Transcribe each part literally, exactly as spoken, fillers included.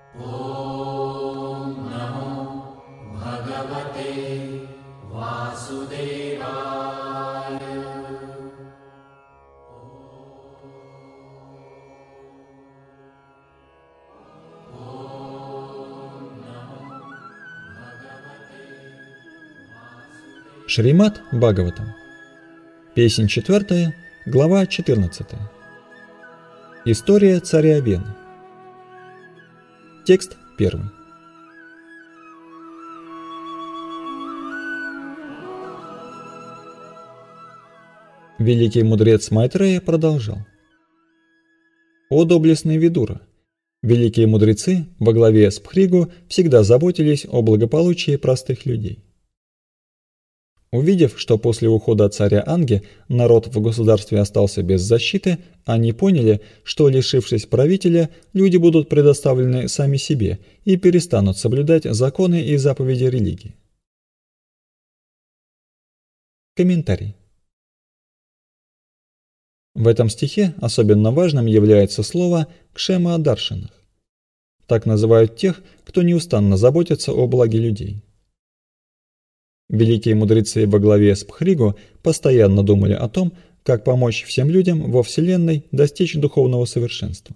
Om Namo Bhagavate Vasudevaya. Шримад Бхагаватам. Песнь четвертая, глава четырнадцатая. История царя Вены. Текст первый. Великий мудрец Майтрея продолжал. О доблестный Видура! Великие мудрецы во главе с Пхригу всегда заботились о благополучии простых людей. Увидев, что после ухода царя Анги народ в государстве остался без защиты, они поняли, что, лишившись правителя, люди будут предоставлены сами себе и перестанут соблюдать законы и заповеди религии. Комментарий. В этом стихе особенно важным является слово «кшема-даршинах». Так называют тех, кто неустанно заботится о благе людей. Великие мудрецы во главе с Пхригу постоянно думали о том, как помочь всем людям во Вселенной достичь духовного совершенства.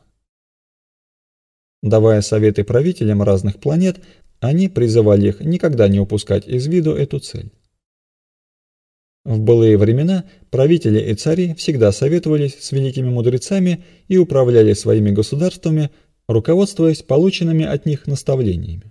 Давая советы правителям разных планет, они призывали их никогда не упускать из виду эту цель. В былые времена правители и цари всегда советовались с великими мудрецами и управляли своими государствами, руководствуясь полученными от них наставлениями.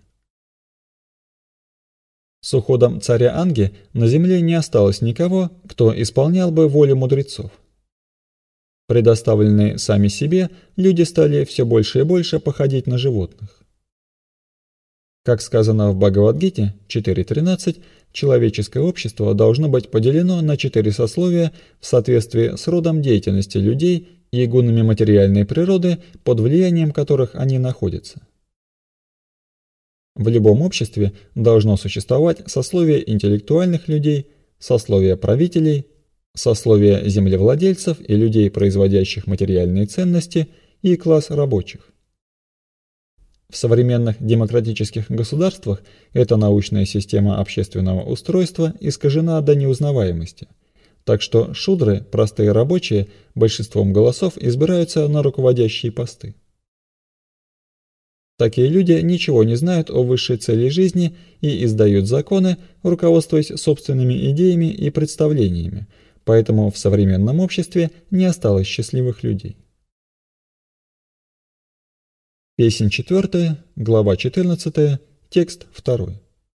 С уходом царя Анги на земле не осталось никого, кто исполнял бы волю мудрецов. Предоставленные сами себе, люди стали все больше и больше походить на животных. Как сказано в Бхагавад-гите четыре тринадцать, человеческое общество должно быть поделено на четыре сословия в соответствии с родом деятельности людей и гунами материальной природы, под влиянием которых они находятся. В любом обществе должно существовать сословие интеллектуальных людей, сословие правителей, сословие землевладельцев и людей, производящих материальные ценности, и класс рабочих. В современных демократических государствах эта научная система общественного устройства искажена до неузнаваемости, так что шудры, простые рабочие, большинством голосов избираются на руководящие посты. Такие люди ничего не знают о высшей цели жизни и издают законы, руководствуясь собственными идеями и представлениями, поэтому в современном обществе не осталось счастливых людей. Песнь четвертая, глава четырнадцатая, текст второй.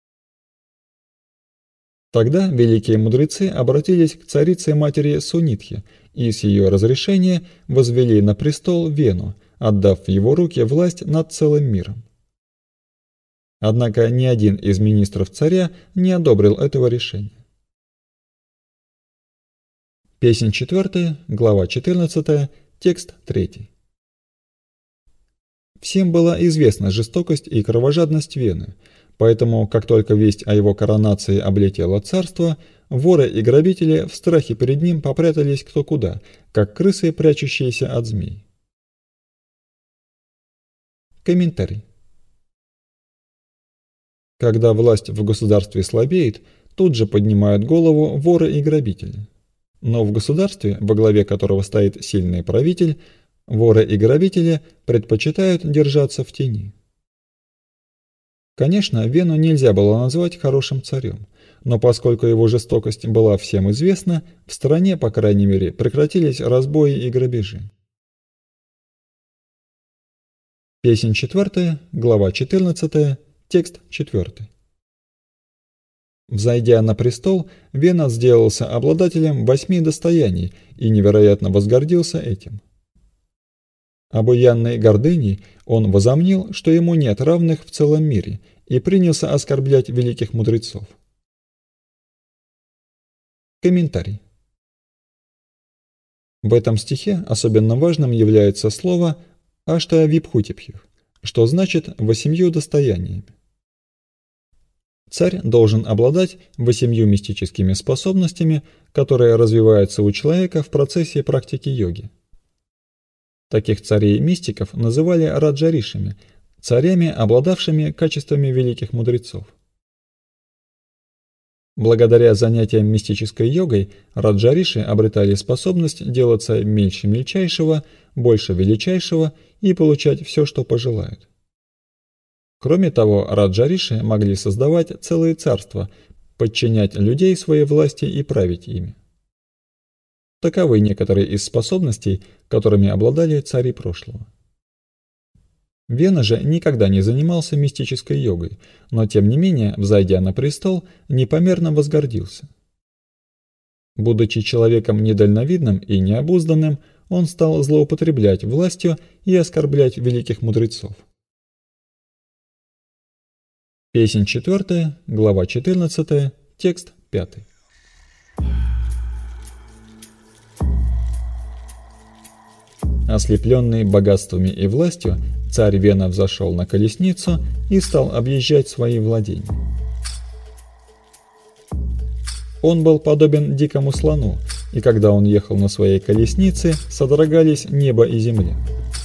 Тогда великие мудрецы обратились к царице-матери Сунитхе и с ее разрешения возвели на престол Вену, отдав в его руки власть над целым миром. Однако ни один из министров царя не одобрил этого решения. Песнь четвертая, глава четырнадцатая, текст третий. Всем была известна жестокость и кровожадность Вены, поэтому, как только весть о его коронации облетела царство, воры и грабители в страхе перед ним попрятались кто куда, как крысы, прячущиеся от змей. Комментарий. Когда власть в государстве слабеет, тут же поднимают голову воры и грабители. Но в государстве, во главе которого стоит сильный правитель, воры и грабители предпочитают держаться в тени. Конечно, Вену нельзя было назвать хорошим царем, но поскольку его жестокость была всем известна, в стране, по крайней мере, прекратились разбои и грабежи. Песнь четвертая, глава четырнадцатая, текст четвертый. Взойдя на престол, Вена сделался обладателем восьми достояний и невероятно возгордился этим. Обуянной гордыней он возомнил, что ему нет равных в целом мире, и принялся оскорблять великих мудрецов. Комментарий. В этом стихе особенно важным является слово «аштавипхутипхих», что значит «восемью достояниями». Царь должен обладать восемью мистическими способностями, которые развиваются у человека в процессе практики йоги. Таких царей-мистиков называли раджаришами, царями, обладавшими качествами великих мудрецов. Благодаря занятиям мистической йогой раджариши обретали способность делаться мельче мельчайшего, больше величайшего и получать все, что пожелают. Кроме того, раджариши могли создавать целые царства, подчинять людей своей власти и править ими. Таковы некоторые из способностей, которыми обладали цари прошлого. Вена же никогда не занимался мистической йогой, но тем не менее, взойдя на престол, непомерно возгордился. Будучи человеком недальновидным и необузданным, он стал злоупотреблять властью и оскорблять великих мудрецов. Песнь четвертая, глава четырнадцатая, текст пятый. Ослепленный богатствами и властью, царь Вена взошел на колесницу и стал объезжать свои владения. Он был подобен дикому слону, и когда он ехал на своей колеснице, содрогались небо и земля.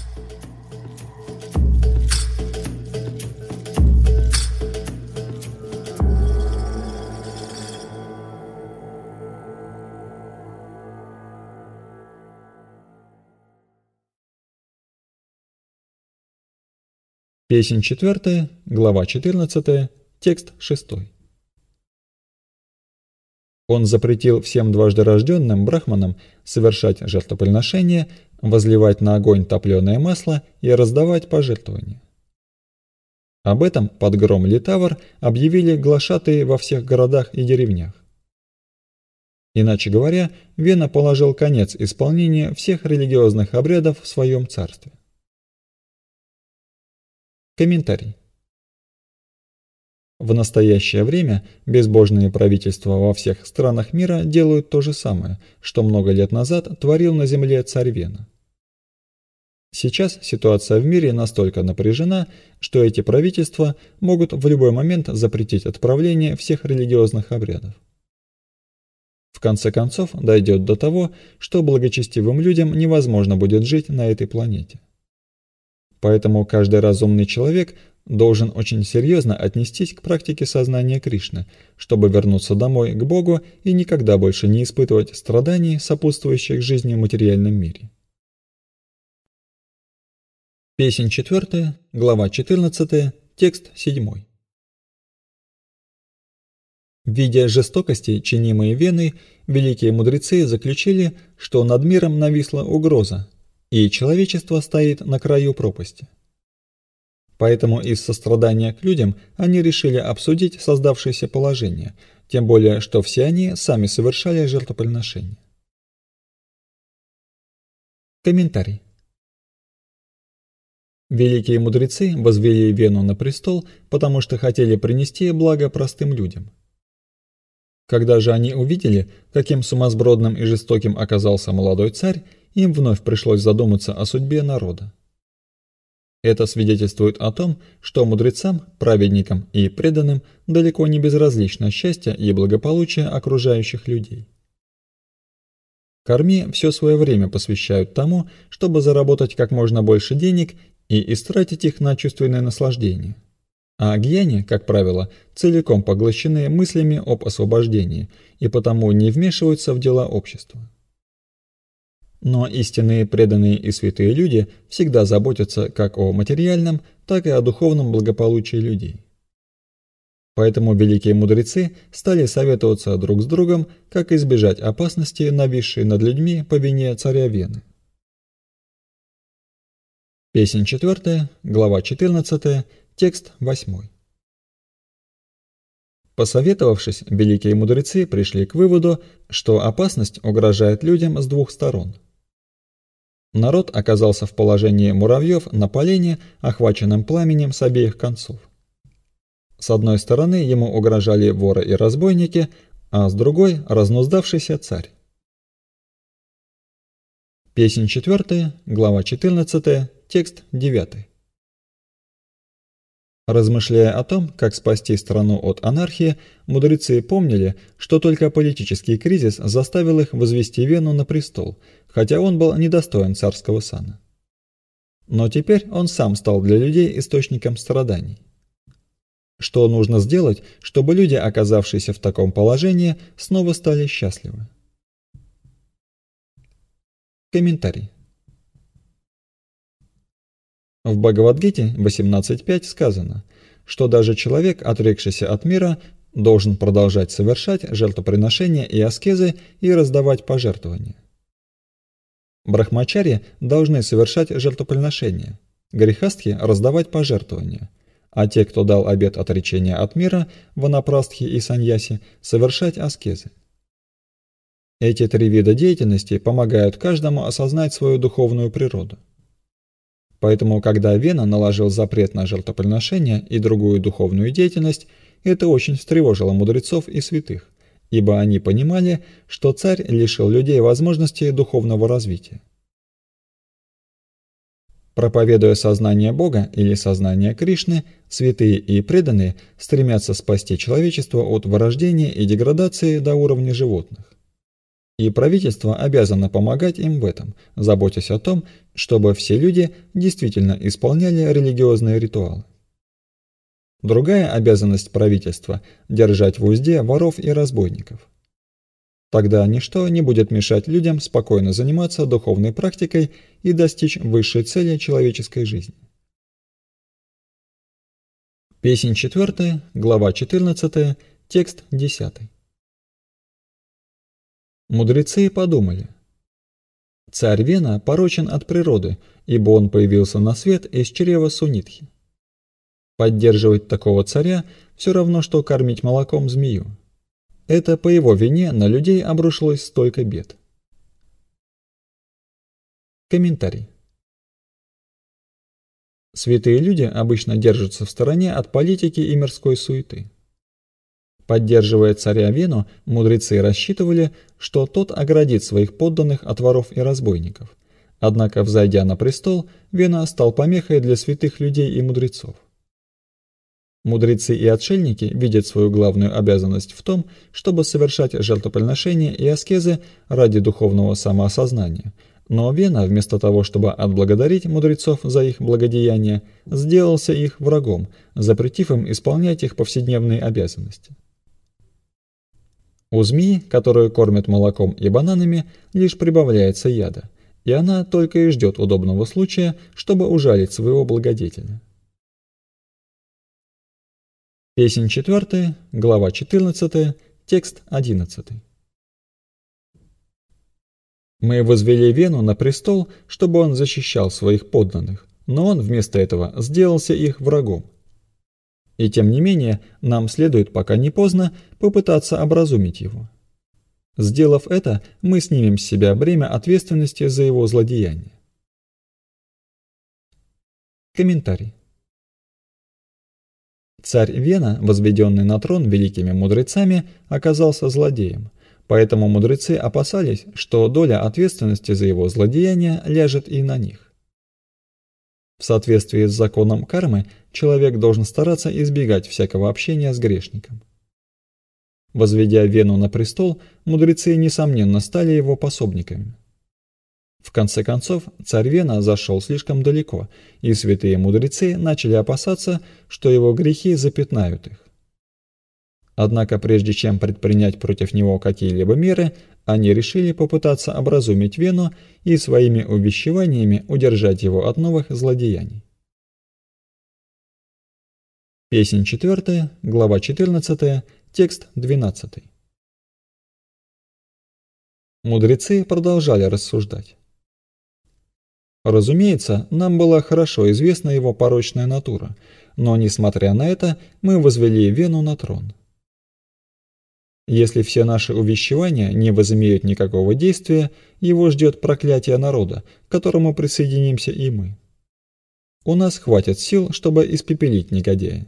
Песнь четвертая, глава четырнадцатая, текст шестой. Он запретил всем дважды рожденным брахманам совершать жертвоприношения, возливать на огонь топленое масло и раздавать пожертвования. Об этом под гром литавр объявили глашатые во всех городах и деревнях. Иначе говоря, Вена положил конец исполнению всех религиозных обрядов в своем царстве. Комментарий. В настоящее время безбожные правительства во всех странах мира делают то же самое, что много лет назад творил на земле царь Вена. Сейчас ситуация в мире настолько напряжена, что эти правительства могут в любой момент запретить отправление всех религиозных обрядов. В конце концов дойдет до того, что благочестивым людям невозможно будет жить на этой планете. Поэтому каждый разумный человек должен очень серьезно отнестись к практике сознания Кришны, чтобы вернуться домой к Богу и никогда больше не испытывать страданий, сопутствующих жизни в материальном мире. Песнь четвертая, глава четырнадцатая, текст седьмой. Видя жестокости, чинимые Веной, великие мудрецы заключили, что над миром нависла угроза, и человечество стоит на краю пропасти. Поэтому из сострадания к людям они решили обсудить создавшееся положение, тем более, что все они сами совершали жертвоприношения. Комментарий. Великие мудрецы возвели Вену на престол, потому что хотели принести благо простым людям. Когда же они увидели, каким сумасбродным и жестоким оказался молодой царь, им вновь пришлось задуматься о судьбе народа. Это свидетельствует о том, что мудрецам, праведникам и преданным далеко не безразлично счастье и благополучие окружающих людей. Карми все свое время посвящают тому, чтобы заработать как можно больше денег и истратить их на чувственное наслаждение. А гьяни, как правило, целиком поглощены мыслями об освобождении и потому не вмешиваются в дела общества. Но истинные преданные и святые люди всегда заботятся как о материальном, так и о духовном благополучии людей. Поэтому великие мудрецы стали советоваться друг с другом, как избежать опасности, нависшей над людьми по вине царя Вены. Песнь четвертая, глава четырнадцатая, текст восьмой. Посоветовавшись, великие мудрецы пришли к выводу, что опасность угрожает людям с двух сторон. Народ оказался в положении муравьев на полене, охваченном пламенем с обеих концов. С одной стороны ему угрожали воры и разбойники, а с другой – разнуздавшийся царь. Песнь четвертая, глава четырнадцатая, текст девятый. Размышляя о том, как спасти страну от анархии, мудрецы помнили, что только политический кризис заставил их возвести Вену на престол, хотя он был недостоин царского сана. Но теперь он сам стал для людей источником страданий. Что нужно сделать, чтобы люди, оказавшиеся в таком положении, снова стали счастливы? Комментарий. В Бхагавад-гите восемнадцать пять сказано, что даже человек, отрекшийся от мира, должен продолжать совершать жертвоприношения и аскезы и раздавать пожертвования. Брахмачари должны совершать жертвоприношения, грехастхи раздавать пожертвования, а те, кто дал обет отречения от мира, ванапрастхи и саньяси, совершать аскезы. Эти три вида деятельности помогают каждому осознать свою духовную природу. Поэтому, когда Вена наложил запрет на жертвоприношение и другую духовную деятельность, это очень встревожило мудрецов и святых, ибо они понимали, что царь лишил людей возможности духовного развития. Проповедуя сознание Бога или сознание Кришны, святые и преданные стремятся спасти человечество от вырождения и деградации до уровня животных. И правительство обязано помогать им в этом, заботясь о том, чтобы все люди действительно исполняли религиозные ритуалы. Другая обязанность правительства – держать в узде воров и разбойников. Тогда ничто не будет мешать людям спокойно заниматься духовной практикой и достичь высшей цели человеческой жизни. Песнь четвертая, глава четырнадцатая, текст десятый. Мудрецы подумали: царь Вена порочен от природы, ибо он появился на свет из чрева Сунитхи. Поддерживать такого царя все равно, что кормить молоком змею. Это по его вине на людей обрушилось столько бед. Комментарий. Святые люди обычно держатся в стороне от политики и мирской суеты. Поддерживая царя Вену, мудрецы рассчитывали, что тот оградит своих подданных от воров и разбойников. Однако, взойдя на престол, Вена стал помехой для святых людей и мудрецов. Мудрецы и отшельники видят свою главную обязанность в том, чтобы совершать жертвоприношения и аскезы ради духовного самоосознания, но Вена, вместо того, чтобы отблагодарить мудрецов за их благодеяния, сделался их врагом, запретив им исполнять их повседневные обязанности. У змеи, которую кормят молоком и бананами, лишь прибавляется яда, и она только и ждет удобного случая, чтобы ужалить своего благодетеля. Песнь четвертая, глава четырнадцатая, текст одиннадцатый. Мы возвели Вену на престол, чтобы он защищал своих подданных, но он вместо этого сделался их врагом. И тем не менее, нам следует, пока не поздно, попытаться образумить его. Сделав это, мы снимем с себя бремя ответственности за его злодеяния. Комментарий. Царь Вена, возведенный на трон великими мудрецами, оказался злодеем, поэтому мудрецы опасались, что доля ответственности за его злодеяния ляжет и на них. В соответствии с законом кармы, человек должен стараться избегать всякого общения с грешником. Возведя Вену на престол, мудрецы, несомненно, стали его пособниками. В конце концов, царь Вена зашел слишком далеко, и святые мудрецы начали опасаться, что его грехи запятнают их. Однако прежде чем предпринять против него какие-либо меры, они решили попытаться образумить Вену и своими увещеваниями удержать его от новых злодеяний. Песнь четвертая, глава четырнадцатая, текст двенадцатый. Мудрецы продолжали рассуждать. Разумеется, нам была хорошо известна его порочная натура, но, несмотря на это, мы возвели Вену на трон. Если все наши увещевания не возымеют никакого действия, его ждет проклятие народа, к которому присоединимся и мы. У нас хватит сил, чтобы испепелить негодяя.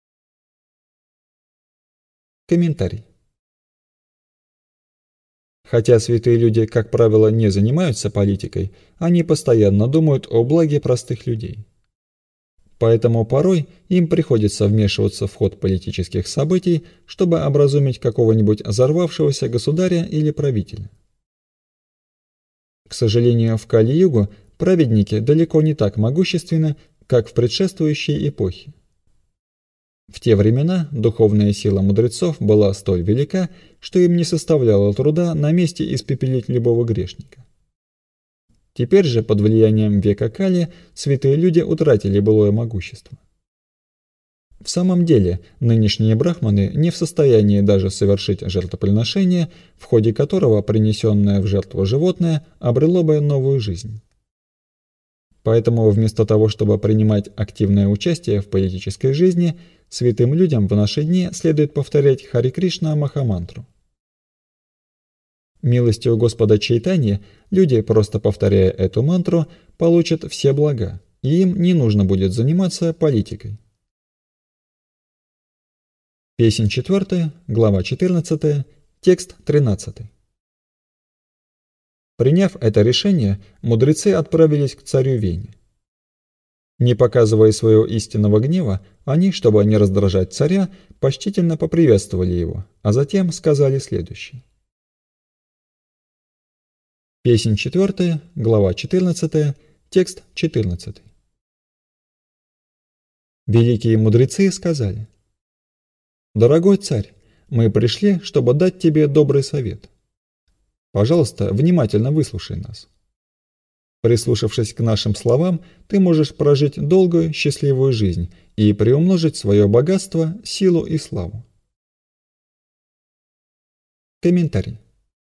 Комментарий. Хотя святые люди, как правило, не занимаются политикой, они постоянно думают о благе простых людей. Поэтому порой им приходится вмешиваться в ход политических событий, чтобы образумить какого-нибудь взорвавшегося государя или правителя. К сожалению, в Кали-югу праведники далеко не так могущественны, как в предшествующей эпохе. В те времена духовная сила мудрецов была столь велика, что им не составляло труда на месте испепелить любого грешника. Теперь же, под влиянием века Кали, святые люди утратили былое могущество. В самом деле, нынешние брахманы не в состоянии даже совершить жертвоприношение, в ходе которого принесенное в жертву животное обрело бы новую жизнь. Поэтому вместо того, чтобы принимать активное участие в политической жизни, святым людям в наши дни следует повторять Хари Кришна Махамантру. Милостью Господа Чайтаньи люди, просто повторяя эту мантру, получат все блага, и им не нужно будет заниматься политикой. Песнь четвертая, глава четырнадцатая, текст тринадцатый. Приняв это решение, мудрецы отправились к царю Вене. Не показывая своего истинного гнева, они, чтобы не раздражать царя, почтительно поприветствовали его, а затем сказали следующее. Песнь четвертая, глава четырнадцатая, текст четырнадцатый. Великие мудрецы сказали: «Дорогой царь, мы пришли, чтобы дать тебе добрый совет. Пожалуйста, внимательно выслушай нас. Прислушавшись к нашим словам, ты можешь прожить долгую, счастливую жизнь и приумножить свое богатство, силу и славу». Комментарий.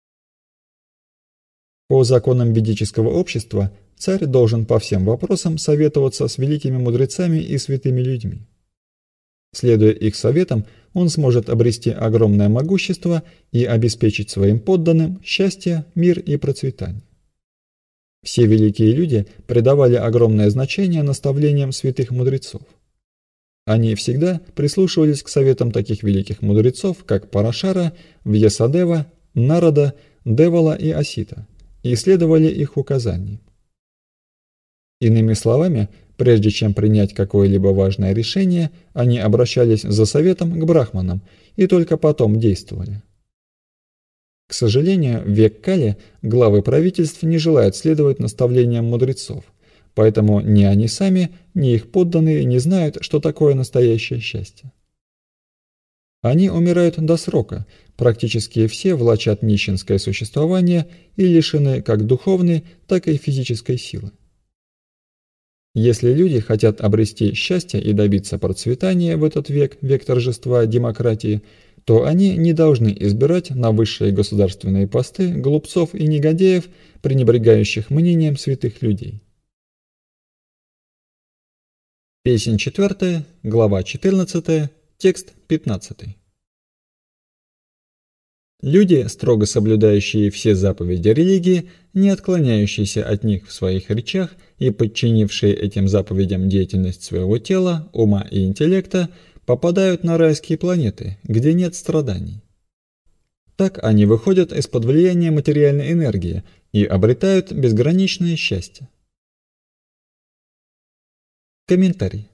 По законам ведического общества царь должен по всем вопросам советоваться с великими мудрецами и святыми людьми. Следуя их советам, он сможет обрести огромное могущество и обеспечить своим подданным счастье, мир и процветание. Все великие люди придавали огромное значение наставлениям святых мудрецов. Они всегда прислушивались к советам таких великих мудрецов, как Парашара, Вьясадева, Нарада, Девала и Асита, и следовали их указаниям. Иными словами, прежде чем принять какое-либо важное решение, они обращались за советом к брахманам и только потом действовали. К сожалению, в век Кали главы правительств не желают следовать наставлениям мудрецов, поэтому ни они сами, ни их подданные не знают, что такое настоящее счастье. Они умирают до срока, практически все влачат нищенское существование и лишены как духовной, так и физической силы. Если люди хотят обрести счастье и добиться процветания в этот век, век торжества демократии, то они не должны избирать на высшие государственные посты глупцов и негодяев, пренебрегающих мнением святых людей. Песнь четвертая, глава четырнадцатая, текст пятнадцатый. Люди, строго соблюдающие все заповеди религии, не отклоняющиеся от них в своих речах и подчинившие этим заповедям деятельность своего тела, ума и интеллекта, попадают на райские планеты, где нет страданий. Так они выходят из-под влияния материальной энергии и обретают безграничное счастье. Комментарий.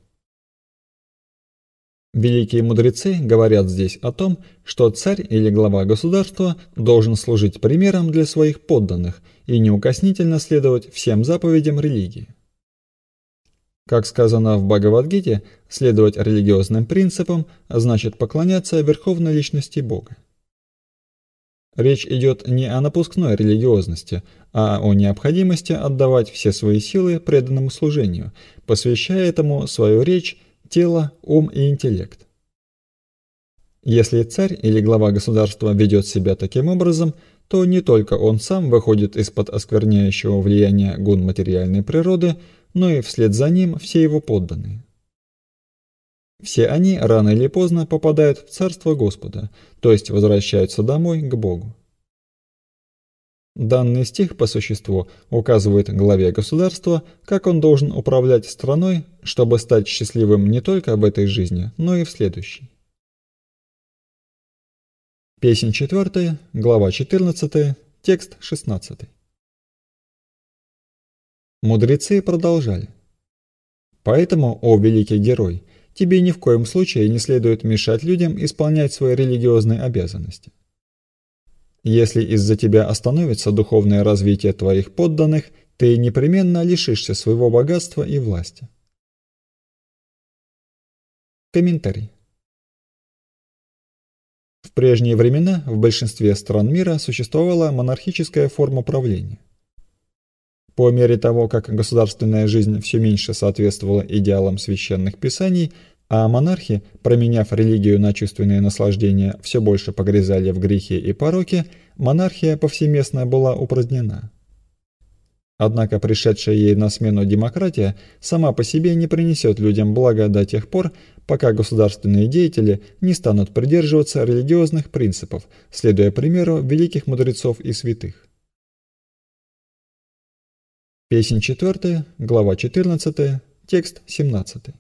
Великие мудрецы говорят здесь о том, что царь или глава государства должен служить примером для своих подданных и неукоснительно следовать всем заповедям религии. Как сказано в Бхагавад-гите, следовать религиозным принципам значит поклоняться верховной личности Бога. Речь идет не о напускной религиозности, а о необходимости отдавать все свои силы преданному служению, посвящая этому свою речь, тело, ум и интеллект. Если царь или глава государства ведет себя таким образом, то не только он сам выходит из-под оскверняющего влияния гун материальной природы, но и вслед за ним все его подданные. Все они рано или поздно попадают в Царство Господа, то есть возвращаются домой к Богу. Данный стих по существу указывает главе государства, как он должен управлять страной, чтобы стать счастливым не только в этой жизни, но и в следующей. Песнь четвертая, глава четырнадцатая, текст шестнадцатый. Мудрецы продолжали. Поэтому, о великий герой, тебе ни в коем случае не следует мешать людям исполнять свои религиозные обязанности. Если из-за тебя остановится духовное развитие твоих подданных, ты непременно лишишься своего богатства и власти. Комментарий. В прежние времена в большинстве стран мира существовала монархическая форма правления. По мере того, как государственная жизнь все меньше соответствовала идеалам священных писаний, а монархи, променяв религию на чувственные наслаждения, все больше погрязали в грехе и пороке, монархия повсеместно была упразднена. Однако пришедшая ей на смену демократия сама по себе не принесет людям блага до тех пор, пока государственные деятели не станут придерживаться религиозных принципов, следуя примеру великих мудрецов и святых. Песнь четвёртая, глава четырнадцатая, текст семнадцатый.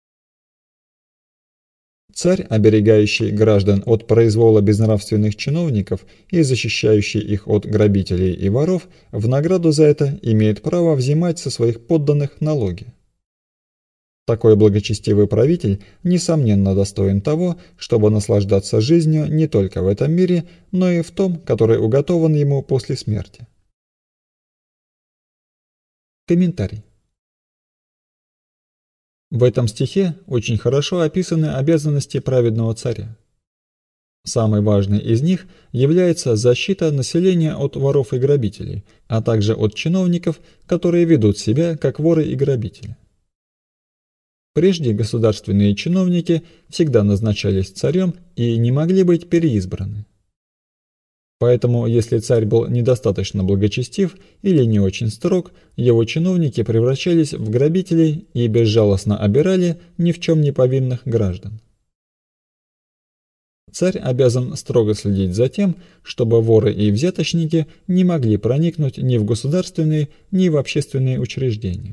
Царь, оберегающий граждан от произвола безнравственных чиновников и защищающий их от грабителей и воров, в награду за это имеет право взимать со своих подданных налоги. Такой благочестивый правитель, несомненно, достоин того, чтобы наслаждаться жизнью не только в этом мире, но и в том, который уготован ему после смерти. Комментарий. В этом стихе очень хорошо описаны обязанности праведного царя. Самой важной из них является защита населения от воров и грабителей, а также от чиновников, которые ведут себя как воры и грабители. Прежде государственные чиновники всегда назначались царем и не могли быть переизбраны. Поэтому, если царь был недостаточно благочестив или не очень строг, его чиновники превращались в грабителей и безжалостно обирали ни в чем не повинных граждан. Царь обязан строго следить за тем, чтобы воры и взяточники не могли проникнуть ни в государственные, ни в общественные учреждения.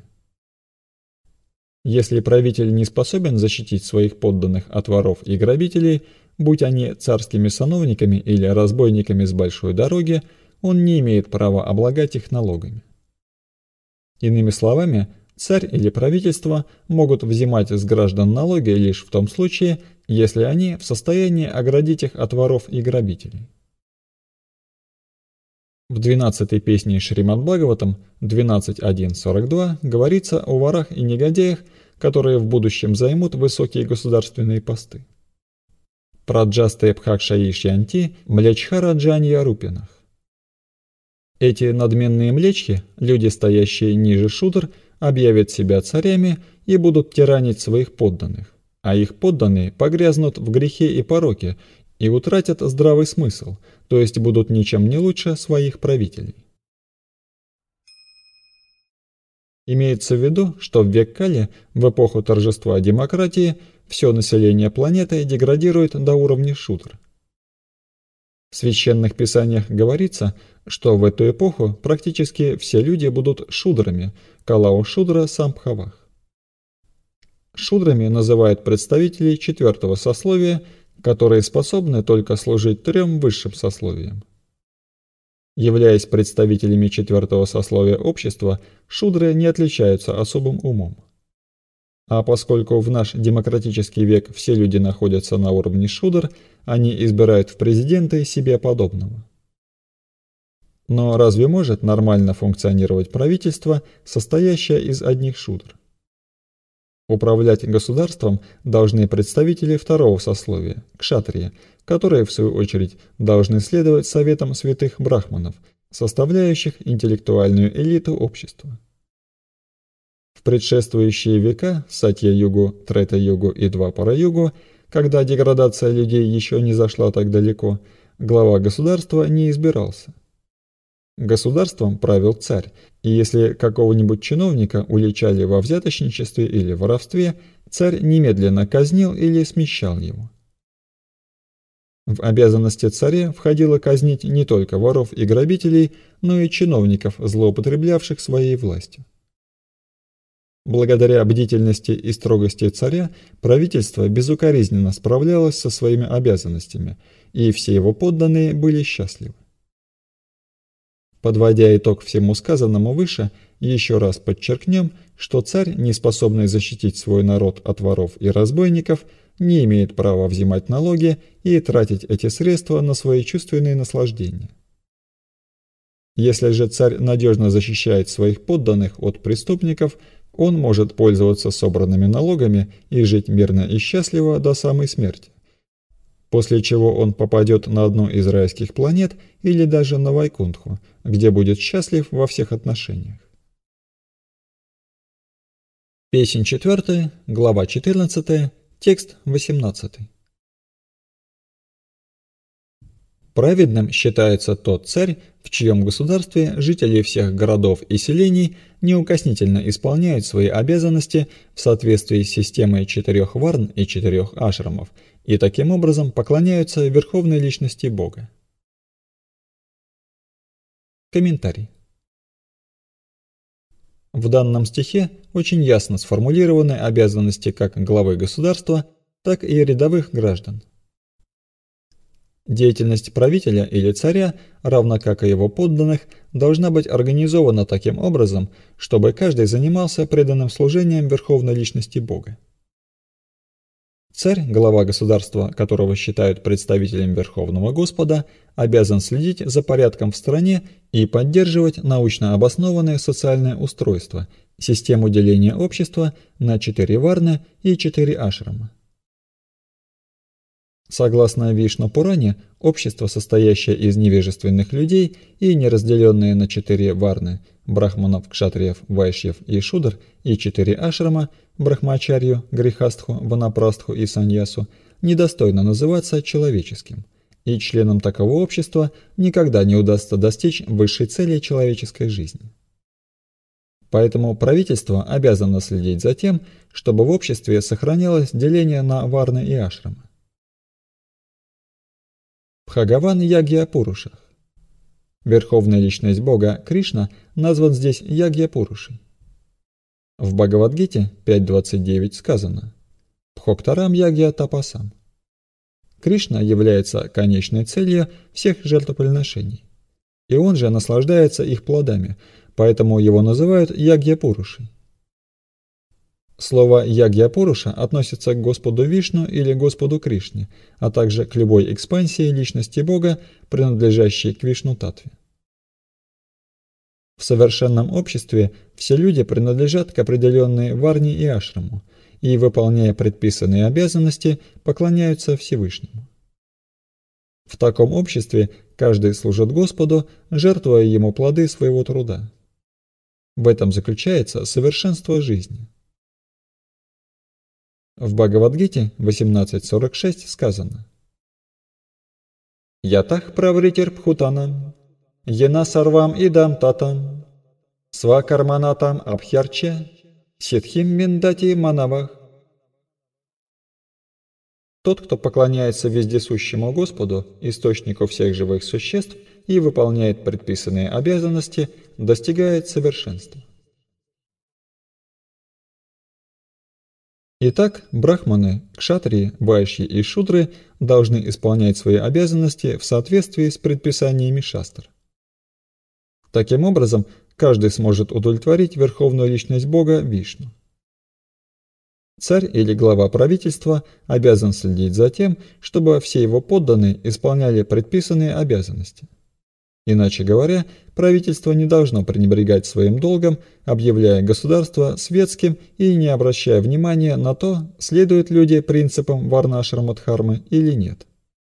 Если правитель не способен защитить своих подданных от воров и грабителей, будь они царскими сановниками или разбойниками с большой дороги, он не имеет права облагать их налогами. Иными словами, царь или правительство могут взимать с граждан налоги лишь в том случае, если они в состоянии оградить их от воров и грабителей. В двенадцатой песне Шримад Бхагаватам двенадцать один сорок два говорится о ворах и негодяях, которые в будущем займут высокие государственные посты. Праджасте Пхакшаишьянти Млечхара Джанья Рупинах. Эти надменные млечхи, люди, стоящие ниже шудр, объявят себя царями и будут тиранить своих подданных, а их подданные погрязнут в грехе и пороке и утратят здравый смысл, то есть будут ничем не лучше своих правителей. Имеется в виду, что в век Кали, в эпоху торжества демократии, все население планеты деградирует до уровня шудр. В священных писаниях говорится, что в эту эпоху практически все люди будут шудрами, калау шудра самбхавах. Шудрами называют представителей четвертого сословия, которые способны только служить трем высшим сословиям. Являясь представителями четвертого сословия общества, шудры не отличаются особым умом. А поскольку в наш демократический век все люди находятся на уровне шудр, они избирают в президенты себе подобного. Но разве может нормально функционировать правительство, состоящее из одних шудр? Управлять государством должны представители второго сословия, кшатрии, которые, в свою очередь, должны следовать советам святых брахманов, составляющих интеллектуальную элиту общества. В предшествующие века, Сатья-югу, Трета-югу и Двапара-югу, когда деградация людей еще не зашла так далеко, глава государства не избирался. Государством правил царь, и если какого-нибудь чиновника уличали во взяточничестве или воровстве, царь немедленно казнил или смещал его. В обязанности царя входило казнить не только воров и грабителей, но и чиновников, злоупотреблявших своей властью. Благодаря бдительности и строгости царя правительство безукоризненно справлялось со своими обязанностями, и все его подданные были счастливы. Подводя итог всему сказанному выше, еще раз подчеркнем, что царь, не способный защитить свой народ от воров и разбойников, не имеет права взимать налоги и тратить эти средства на свои чувственные наслаждения. Если же царь надежно защищает своих подданных от преступников, он может пользоваться собранными налогами и жить мирно и счастливо до самой смерти, после чего он попадет на одну из райских планет или даже на Вайкунтху, где будет счастлив во всех отношениях. Песнь четвертая, глава четырнадцатая, текст восемнадцатый. Праведным считается тот царь, в чьем государстве жители всех городов и селений неукоснительно исполняют свои обязанности в соответствии с системой четырех варн и четырех ашрамов и таким образом поклоняются верховной личности Бога. Комментарий. В данном стихе очень ясно сформулированы обязанности как главы государства, так и рядовых граждан. Деятельность правителя или царя, равно как и его подданных, должна быть организована таким образом, чтобы каждый занимался преданным служением верховной личности Бога. Царь, глава государства, которого считают представителем Верховного Господа, обязан следить за порядком в стране и поддерживать научно обоснованное социальное устройство, систему деления общества на четыре варны и четыре ашрама. Согласно Вишну-Пуране, общество, состоящее из невежественных людей и неразделенное на четыре варны – брахманов, кшатриев, вайшьев и шудр, и четыре ашрама – брахмачарью, грихастху, ванапрастху и саньясу – недостойно называться человеческим, и членам такого общества никогда не удастся достичь высшей цели человеческой жизни. Поэтому правительство обязано следить за тем, чтобы в обществе сохранялось деление на варны и ашрамы. Бхагаван Ягья-Пурушах. Верховная личность Бога Кришна назван здесь Ягья-Пурушей. В Бхагавад-гите пять двадцать девять сказано «Бхоктарам Ягья-Тапасам». Кришна является конечной целью всех жертвоприношений, и он же наслаждается их плодами, поэтому его называют Ягья-Пурушей. Слово Ягья-Пуруша относится к Господу Вишну или Господу Кришне, а также к любой экспансии личности Бога, принадлежащей к Вишну-татве. В совершенном обществе все люди принадлежат к определенной варне и ашраму, и, выполняя предписанные обязанности, поклоняются Всевышнему. В таком обществе каждый служит Господу, жертвуя Ему плоды своего труда. В этом заключается совершенство жизни. В Бхагавад-гите восемнадцать сорок шесть сказано «Ятах правритир пхутанам, ена сарвам идам татам, свакарманатам абхярче, ситхим миндати манавах». Тот, кто поклоняется вездесущему Господу, источнику всех живых существ, и выполняет предписанные обязанности, достигает совершенства. Итак, брахманы, кшатрии, вайшьи и шудры должны исполнять свои обязанности в соответствии с предписаниями шастр. Таким образом, каждый сможет удовлетворить верховную личность Бога Вишну. Царь или глава правительства обязан следить за тем, чтобы все его подданные исполняли предписанные обязанности. Иначе говоря, правительство не должно пренебрегать своим долгом, объявляя государство светским и не обращая внимания на то, следуют люди принципам варна-ашрама-дхармы или нет.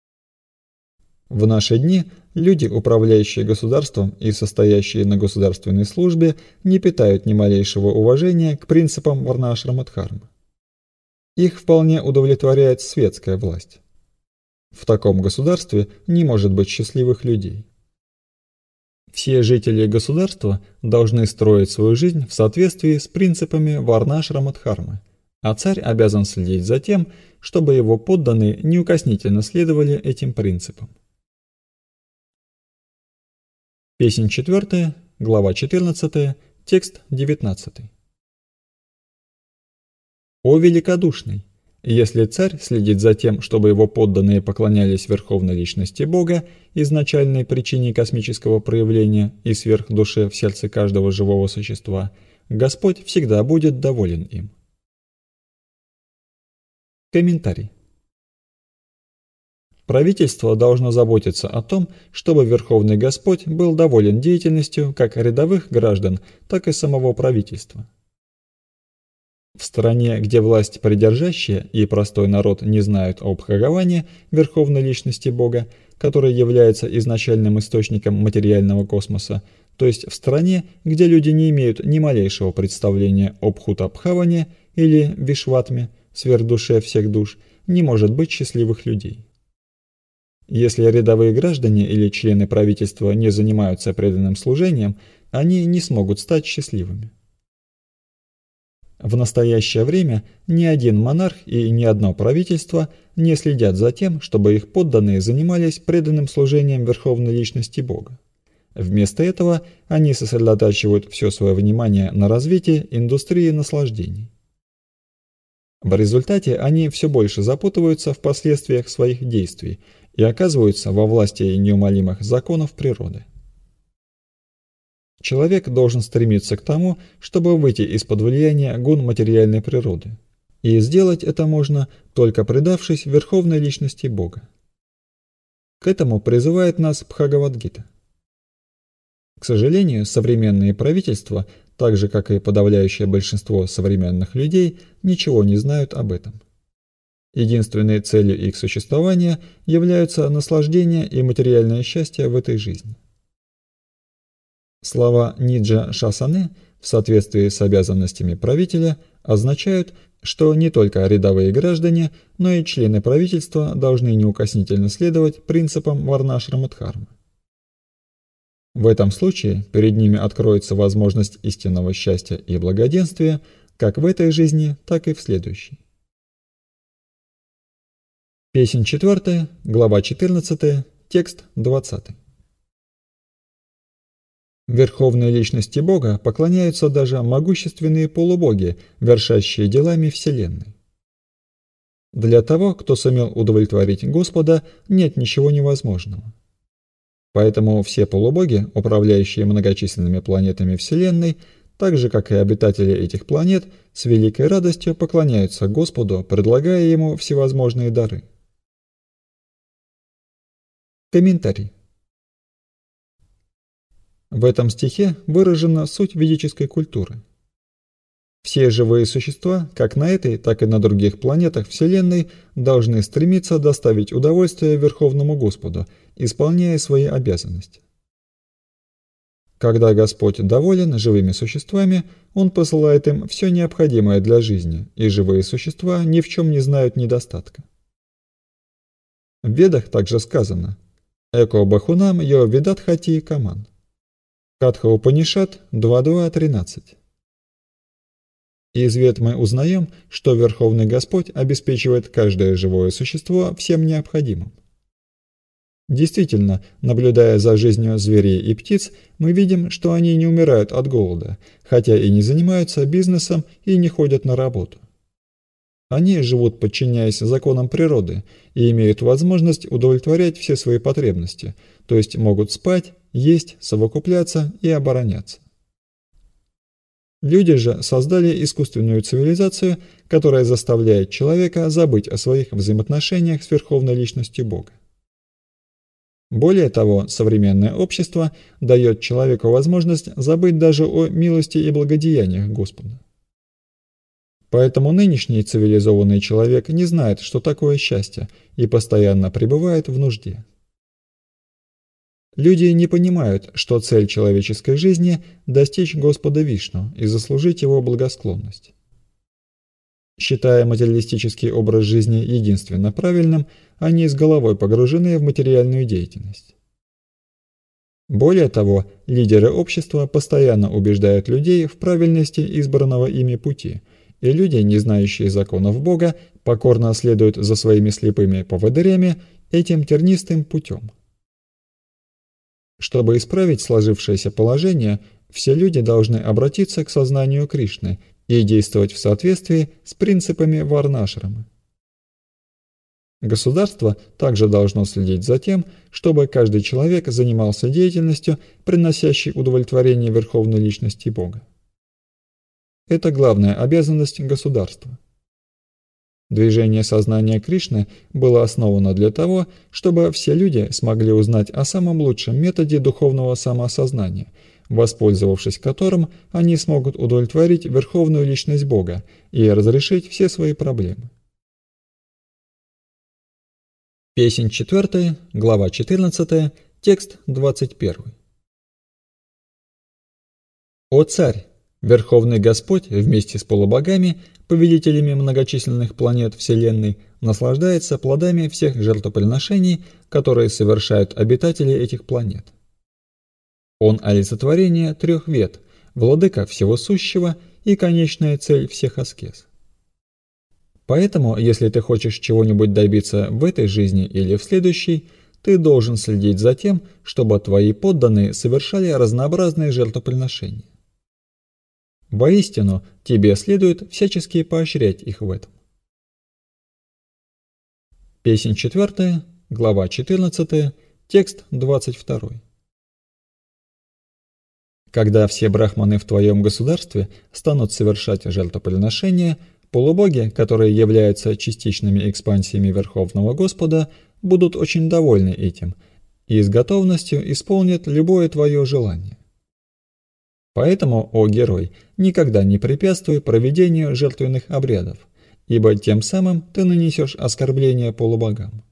В наши дни люди, управляющие государством и состоящие на государственной службе, не питают ни малейшего уважения к принципам варна-ашрама-дхармы. Их вполне удовлетворяет светская власть. В таком государстве не может быть счастливых людей. Все жители государства должны строить свою жизнь в соответствии с принципами варна-ашрама-дхармы, а царь обязан следить за тем, чтобы его подданные неукоснительно следовали этим принципам. Песнь четвертая, глава четырнадцатая, текст девятнадцатый. «О великодушный! Если царь следит за тем, чтобы его подданные поклонялись верховной личности Бога, изначальной причине космического проявления и сверхдуше в сердце каждого живого существа, Господь всегда будет доволен им». Комментарий. Правительство должно заботиться о том, чтобы Верховный Господь был доволен деятельностью как рядовых граждан, так и самого правительства. В стране, где власть придержащая и простой народ не знают об Бхагаване, Верховной Личности Бога, который является изначальным источником материального космоса, то есть в стране, где люди не имеют ни малейшего представления об Бхутабхаване или Вишватме, сверхдуше всех душ, не может быть счастливых людей. Если рядовые граждане или члены правительства не занимаются преданным служением, они не смогут стать счастливыми. В настоящее время ни один монарх и ни одно правительство не следят за тем, чтобы их подданные занимались преданным служением Верховной Личности Бога. Вместо этого они сосредотачивают все свое внимание на развитии индустрии наслаждений. В результате они все больше запутываются в последствиях своих действий и оказываются во власти неумолимых законов природы. Человек должен стремиться к тому, чтобы выйти из-под влияния гун материальной природы. И сделать это можно, только предавшись Верховной Личности Бога. К этому призывает нас Бхагавад-гита. К сожалению, современные правительства, так же как и подавляющее большинство современных людей, ничего не знают об этом. Единственной целью их существования являются наслаждение и материальное счастье в этой жизни. Слова Ниджа Шасане в соответствии с обязанностями правителя означают, что не только рядовые граждане, но и члены правительства должны неукоснительно следовать принципам Варнашрама-дхармы. В этом случае перед ними откроется возможность истинного счастья и благоденствия как в этой жизни, так и в следующей. Песнь четвертая, глава четырнадцатая, текст двадцатый. Верховной Личности Бога поклоняются даже могущественные полубоги, вершащие делами Вселенной. Для того, кто сумел удовлетворить Господа, нет ничего невозможного. Поэтому все полубоги, управляющие многочисленными планетами Вселенной, так же как и обитатели этих планет, с великой радостью поклоняются Господу, предлагая Ему всевозможные дары. Комментарий. В этом стихе выражена суть ведической культуры. Все живые существа, как на этой, так и на других планетах Вселенной, должны стремиться доставить удовольствие Верховному Господу, исполняя свои обязанности. Когда Господь доволен живыми существами, Он посылает им все необходимое для жизни, и живые существа ни в чем не знают недостатка. В Ведах также сказано «Эко бахунам йо видатхати каман». Катха Упанишад два два тринадцать. Из Вед мы узнаем, что Верховный Господь обеспечивает каждое живое существо всем необходимым. Действительно, наблюдая за жизнью зверей и птиц, мы видим, что они не умирают от голода, хотя и не занимаются бизнесом и не ходят на работу. Они живут, подчиняясь законам природы, и имеют возможность удовлетворять все свои потребности, то есть могут спать, есть, совокупляться и обороняться. Люди же создали искусственную цивилизацию, которая заставляет человека забыть о своих взаимоотношениях с Верховной Личностью Бога. Более того, современное общество дает человеку возможность забыть даже о милости и благодеяниях Господа. Поэтому нынешний цивилизованный человек не знает, что такое счастье, и постоянно пребывает в нужде. Люди не понимают, что цель человеческой жизни – достичь Господа Вишну и заслужить Его благосклонность. Считая материалистический образ жизни единственно правильным, они с головой погружены в материальную деятельность. Более того, лидеры общества постоянно убеждают людей в правильности избранного ими пути, и люди, не знающие законов Бога, покорно следуют за своими слепыми поводырями этим тернистым путем. Чтобы исправить сложившееся положение, все люди должны обратиться к сознанию Кришны и действовать в соответствии с принципами Варнашрамы. Государство также должно следить за тем, чтобы каждый человек занимался деятельностью, приносящей удовлетворение Верховной Личности Бога. Это главная обязанность государства. Движение сознания Кришны было основано для того, чтобы все люди смогли узнать о самом лучшем методе духовного самоосознания, воспользовавшись которым они смогут удовлетворить Верховную Личность Бога и разрешить все свои проблемы. Песнь четвертая, глава четырнадцатая, текст двадцать первый. «О царь! Верховный Господь вместе с полубогами, повелителями многочисленных планет Вселенной, наслаждается плодами всех жертвоприношений, которые совершают обитатели этих планет. Он олицетворение трех вед, владыка всего сущего и конечная цель всех аскез. Поэтому, если ты хочешь чего-нибудь добиться в этой жизни или в следующей, ты должен следить за тем, чтобы твои подданные совершали разнообразные жертвоприношения. Воистину, тебе следует всячески поощрять их в этом». Песнь четвертая, глава четырнадцатая, текст двадцать второй. Когда все брахманы в твоем государстве станут совершать жертвоприношения, полубоги, которые являются частичными экспансиями Верховного Господа, будут очень довольны этим и с готовностью исполнят любое твое желание. Поэтому, о герой, никогда не препятствуй проведению жертвенных обрядов, ибо тем самым ты нанесешь оскорбление полубогам.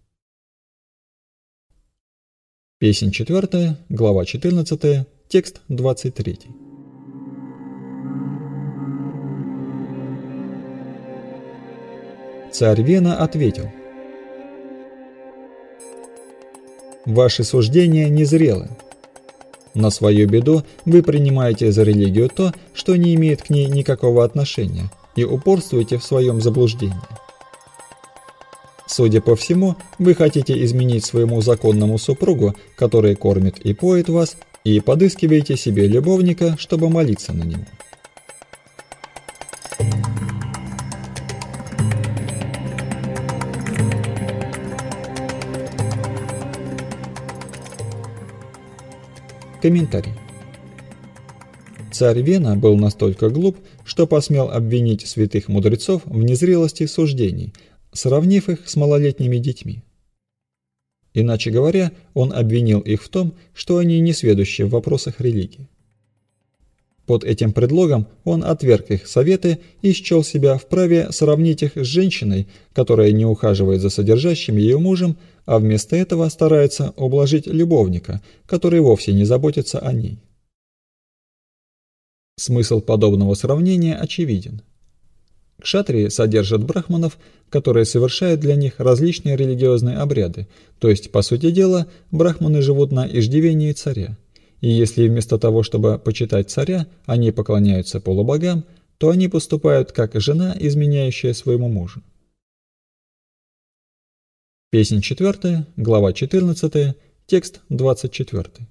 Песнь четвертая, глава четырнадцатая, текст двадцать третий. Царь Вена ответил: «Ваши суждения незрелы. На свою беду вы принимаете за религию то, что не имеет к ней никакого отношения, и упорствуете в своем заблуждении. Судя по всему, вы хотите изменить своему законному супругу, который кормит и поет вас, и подыскиваете себе любовника, чтобы молиться на него. Комментарий. Царь Вена был настолько глуп, что посмел обвинить святых мудрецов в незрелости суждений, сравнив их с малолетними детьми. Иначе говоря, он обвинил их в том, что они несведущи в вопросах религии. Под этим предлогом он отверг их советы и счел себя вправе сравнить их с женщиной, которая не ухаживает за содержащим ее мужем, а вместо этого старается ублажить любовника, который вовсе не заботится о ней. Смысл подобного сравнения очевиден. Кшатрии содержат брахманов, которые совершают для них различные религиозные обряды, то есть, по сути дела, брахманы живут на иждивении царя. И если вместо того, чтобы почитать царя, они поклоняются полубогам, то они поступают как жена, изменяющая своему мужу. Песнь четвертая, глава четырнадцатая, текст двадцать четвертый.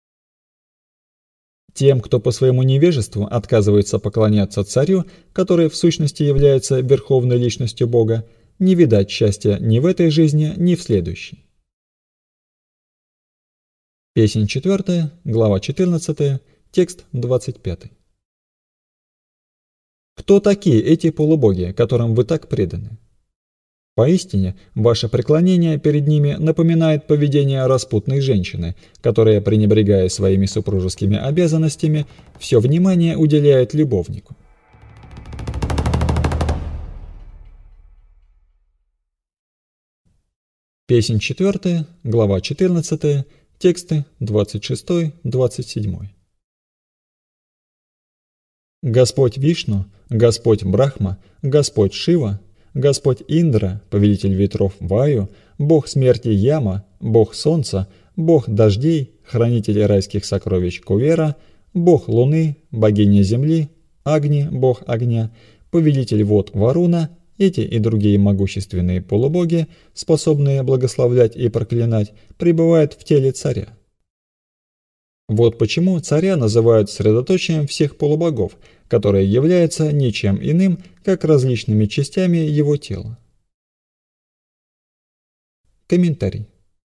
Тем, кто по своему невежеству отказывается поклоняться царю, который в сущности является верховной личностью Бога, не видать счастья ни в этой жизни, ни в следующей. Песнь четвертая, глава четырнадцатая, текст двадцать пятый. Кто такие эти полубоги, которым вы так преданы? Поистине, ваше преклонение перед ними напоминает поведение распутной женщины, которая, пренебрегая своими супружескими обязанностями, все внимание уделяет любовнику. Песнь четвертая, глава четырнадцатая, тексты двадцать шестой — двадцать седьмой. Господь Вишну, Господь Брахма, Господь Шива, Господь Индра, повелитель ветров Ваю, Бог смерти Яма, Бог Солнца, Бог дождей, хранитель райских сокровищ Кувера, Бог Луны, богиня Земли, Агни, Бог огня, повелитель вод Варуна, эти и другие могущественные полубоги, способные благословлять и проклинать, пребывают в теле царя. Вот почему царя называют средоточием всех полубогов, которое является ничем иным, как различными частями его тела. Комментарий.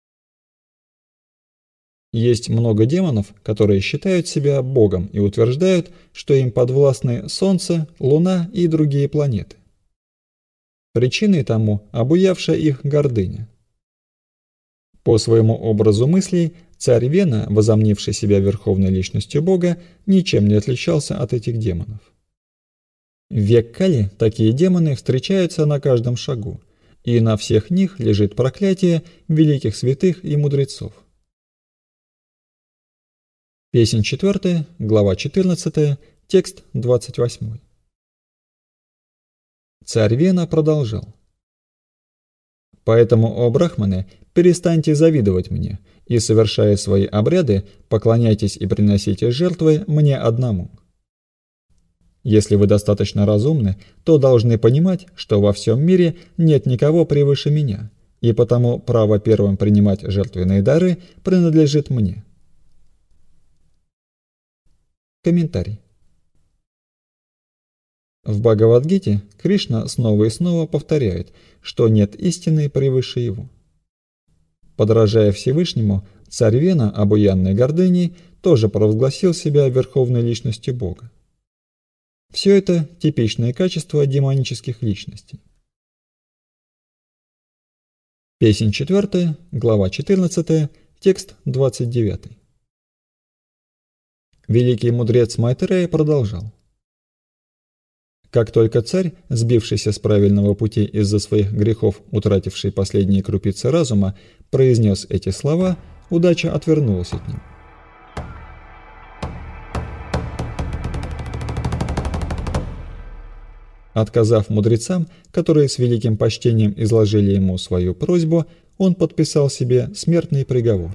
Есть много демонов, которые считают себя богом и утверждают, что им подвластны Солнце, Луна и другие планеты. Причиной тому обуявшая их гордыня. По своему образу мыслей, царь Вена, возомнивший себя верховной личностью Бога, ничем не отличался от этих демонов. В век Кали такие демоны встречаются на каждом шагу, и на всех них лежит проклятие великих святых и мудрецов. Песнь четвёртая, глава четырнадцатая, текст двадцать восьмой. Царь Вена продолжал. «Поэтому, о брахманы, перестаньте завидовать мне, и, совершая свои обряды, поклоняйтесь и приносите жертвы мне одному. Если вы достаточно разумны, то должны понимать, что во всем мире нет никого превыше меня, и потому право первым принимать жертвенные дары принадлежит мне». Комментарий. В Бхагавад-гите Кришна снова и снова повторяет, что нет истины превыше его. Подражая Всевышнему, царь Вена, обуянный гордыней, тоже провозгласил себя верховной личностью Бога. Все это типичные качества демонических личностей. Песнь четвёртая, глава четырнадцатая, текст двадцать девятый. Великий мудрец Майтрея продолжал. Как только царь, сбившийся с правильного пути из-за своих грехов, утративший последние крупицы разума, произнес эти слова, удача отвернулась от него. Отказав мудрецам, которые с великим почтением изложили ему свою просьбу, он подписал себе смертный приговор.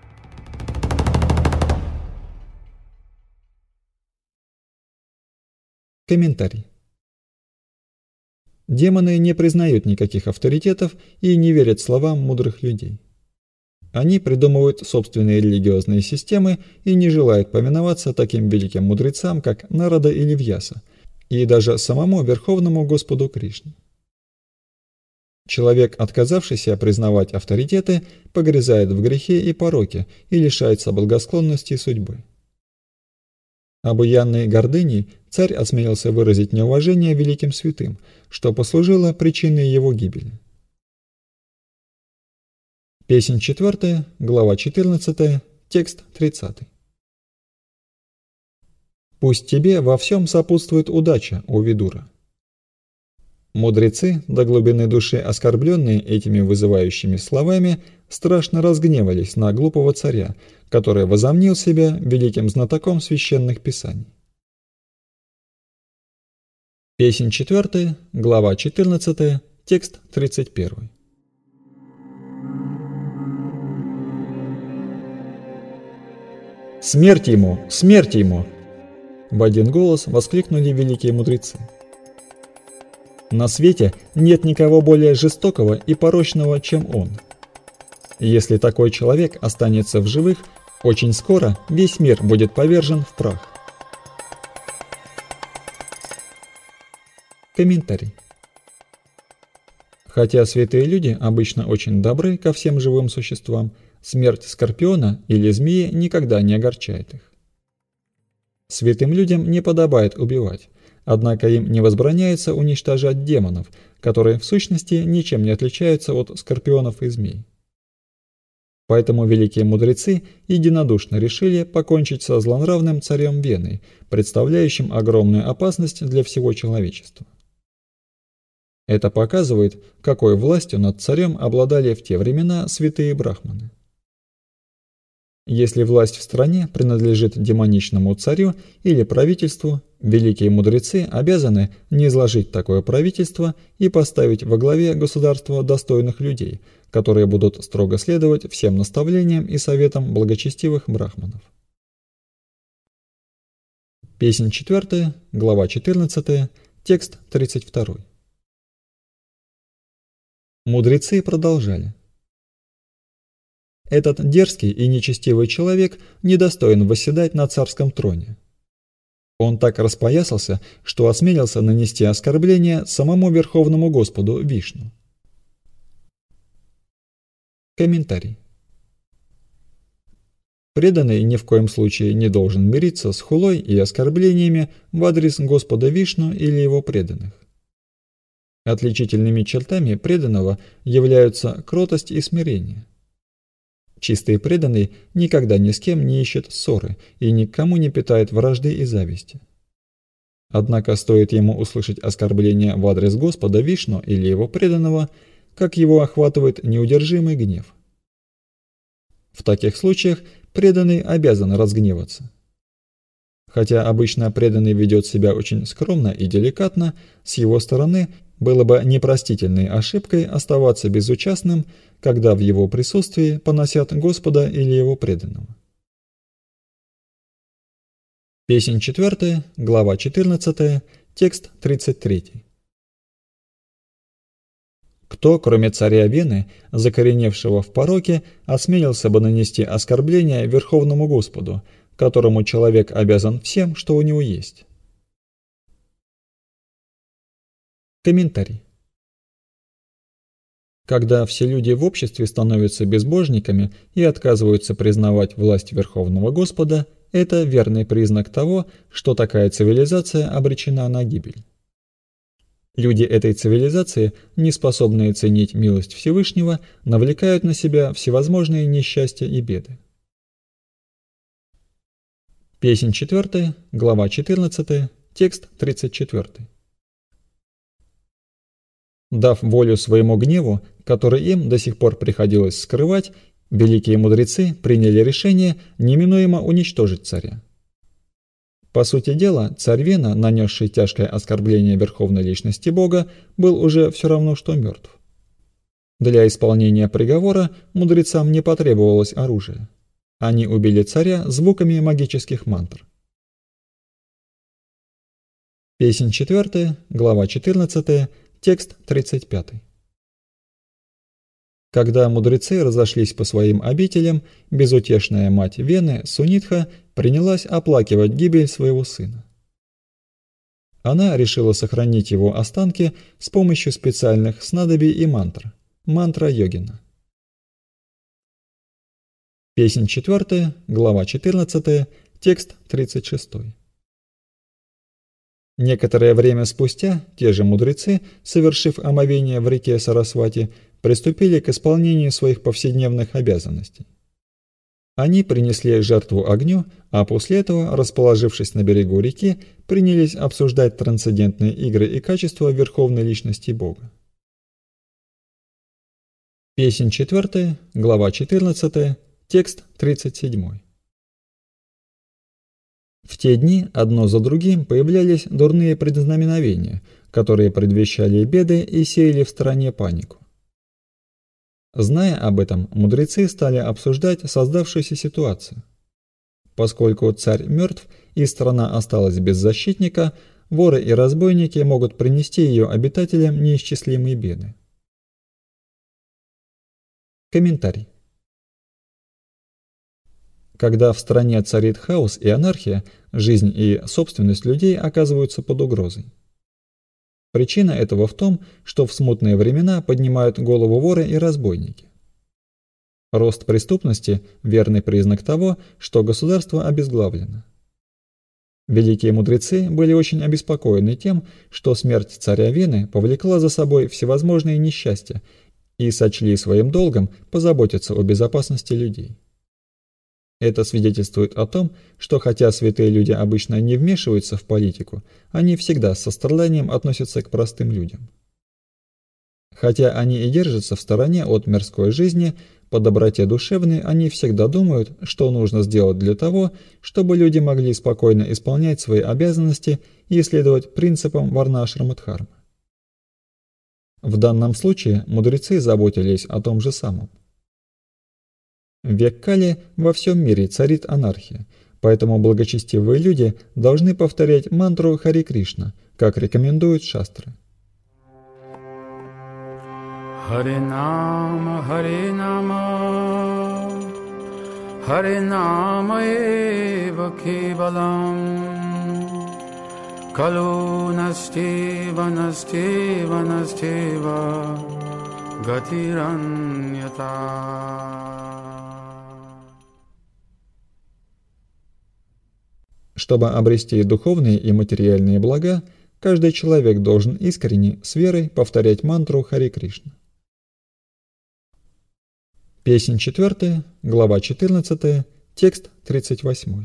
Комментарий. Демоны не признают никаких авторитетов и не верят словам мудрых людей. Они придумывают собственные религиозные системы и не желают повиноваться таким великим мудрецам, как Нарада или Вьяса, и даже самому Верховному Господу Кришне. Человек, отказавшийся признавать авторитеты, погрязает в грехе и пороке и лишается благосклонности судьбы. Обуянный гордыней, царь осмелился выразить неуважение великим святым, что послужило причиной его гибели. Песнь четвёртая, глава четырнадцатая, текст тридцатый. «Пусть тебе во всем сопутствует удача, о Видура». Мудрецы, до глубины души оскорбленные этими вызывающими словами, страшно разгневались на глупого царя, который возомнил себя великим знатоком священных писаний. Песнь четвёртая, глава четырнадцатая, текст тридцать первый. «Смерть ему! Смерть ему!» В один голос воскликнули великие мудрецы. На свете нет никого более жестокого и порочного, чем он. Если такой человек останется в живых, очень скоро весь мир будет повержен в прах. Комментарий. Хотя святые люди обычно очень добры ко всем живым существам, смерть скорпиона или змеи никогда не огорчает их. Святым людям не подобает убивать, однако им не возбраняется уничтожать демонов, которые в сущности ничем не отличаются от скорпионов и змей. Поэтому великие мудрецы единодушно решили покончить со злонравным царем Веной, представляющим огромную опасность для всего человечества. Это показывает, какой властью над царем обладали в те времена святые брахманы. Если власть в стране принадлежит демоничному царю или правительству, великие мудрецы обязаны низложить такое правительство и поставить во главе государства достойных людей, которые будут строго следовать всем наставлениям и советам благочестивых брахманов. Песнь четвёртая, глава четырнадцатая, текст тридцать второй. Мудрецы продолжали. Этот дерзкий и нечестивый человек недостоин восседать на царском троне. Он так распоясался, что осмелился нанести оскорбление самому Верховному Господу Вишну. Комментарий. Преданный ни в коем случае не должен мириться с хулой и оскорблениями в адрес Господа Вишну или его преданных. Отличительными чертами преданного являются кротость и смирение. Чистый преданный никогда ни с кем не ищет ссоры и никому не питает вражды и зависти. Однако стоит ему услышать оскорбление в адрес Господа Вишну или его преданного, как его охватывает неудержимый гнев. В таких случаях преданный обязан разгневаться. Хотя обычно преданный ведет себя очень скромно и деликатно, с его стороны было бы непростительной ошибкой оставаться безучастным, когда в его присутствии поносят Господа или его преданного. Песнь четвертая, глава четырнадцатая, текст тридцать третий. Кто, кроме царя Вены, закореневшего в пороке, осмелился бы нанести оскорбление Верховному Господу, которому человек обязан всем, что у него есть? Комментарий. Когда все люди в обществе становятся безбожниками и отказываются признавать власть Верховного Господа, это верный признак того, что такая цивилизация обречена на гибель. Люди этой цивилизации, не способные ценить милость Всевышнего, навлекают на себя всевозможные несчастья и беды. Песнь четвертая, глава четырнадцатая, текст тридцать четвёртый. Дав волю своему гневу, который им до сих пор приходилось скрывать, великие мудрецы приняли решение неминуемо уничтожить царя. По сути дела, царь Вена, нанесший тяжкое оскорбление верховной личности Бога, был уже все равно, что мертв. Для исполнения приговора мудрецам не потребовалось оружие. Они убили царя звуками магических мантр. Песнь четвертая, глава четырнадцатая, текст тридцать пятый. Когда мудрецы разошлись по своим обителям, безутешная мать Вены, Сунитха, принялась оплакивать гибель своего сына. Она решила сохранить его останки с помощью специальных снадобий и мантр, мантра йогина. Песнь четвертая, глава четырнадцатая, текст тридцать шестой. Некоторое время спустя те же мудрецы, совершив омовение в реке Сарасвати, приступили к исполнению своих повседневных обязанностей. Они принесли жертву огню, а после этого, расположившись на берегу реки, принялись обсуждать трансцендентные игры и качества верховной личности Бога. Песнь четвертая, глава четырнадцатая, текст тридцать седьмой. В те дни одно за другим появлялись дурные предзнаменовения, которые предвещали беды и сеяли в стране панику. Зная об этом, мудрецы стали обсуждать создавшуюся ситуацию. Поскольку царь мертв и страна осталась без защитника, воры и разбойники могут принести ее обитателям неисчислимые беды. Комментарий. Когда в стране царит хаос и анархия, жизнь и собственность людей оказываются под угрозой. Причина этого в том, что в смутные времена поднимают голову воры и разбойники. Рост преступности – верный признак того, что государство обезглавлено. Великие мудрецы были очень обеспокоены тем, что смерть царя Вены повлекла за собой всевозможные несчастья и сочли своим долгом позаботиться о безопасности людей. Это свидетельствует о том, что хотя святые люди обычно не вмешиваются в политику, они всегда с состраданием относятся к простым людям. Хотя они и держатся в стороне от мирской жизни, по доброте душевной они всегда думают, что нужно сделать для того, чтобы люди могли спокойно исполнять свои обязанности и следовать принципам Варнашрама-дхармы. В данном случае мудрецы заботились о том же самом. В век Кали во всем мире царит анархия, поэтому благочестивые люди должны повторять мантру Хари Кришна, как рекомендуют шастры. Хари Нама, Хари Нама, Хари Нама эва кевалам, Калу настива настива настива гатираньята. Чтобы обрести духовные и материальные блага, каждый человек должен искренне, с верой повторять мантру Харе Кришна. Песнь четвертая, глава четырнадцатая, текст тридцать восьмой.